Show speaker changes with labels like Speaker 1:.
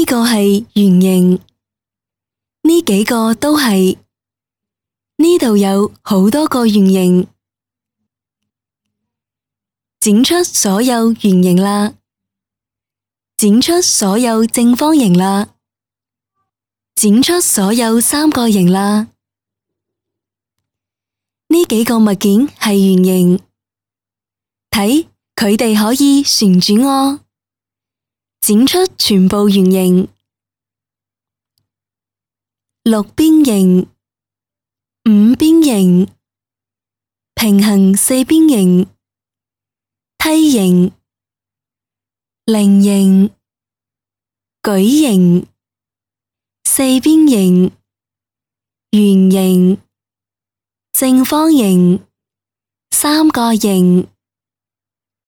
Speaker 1: 個係圓形，呢幾個都係。呢度有好多個圓形，剪出所有圓形啦，剪出所有正方形啦，剪出所有三角形啦。呢幾個物件係圓形，睇佢哋可以旋轉哦。剪出全部圓形，六邊形、五邊形、平行四邊形、梯形、菱形、矩形、四邊形、圓形、正方形、三角形。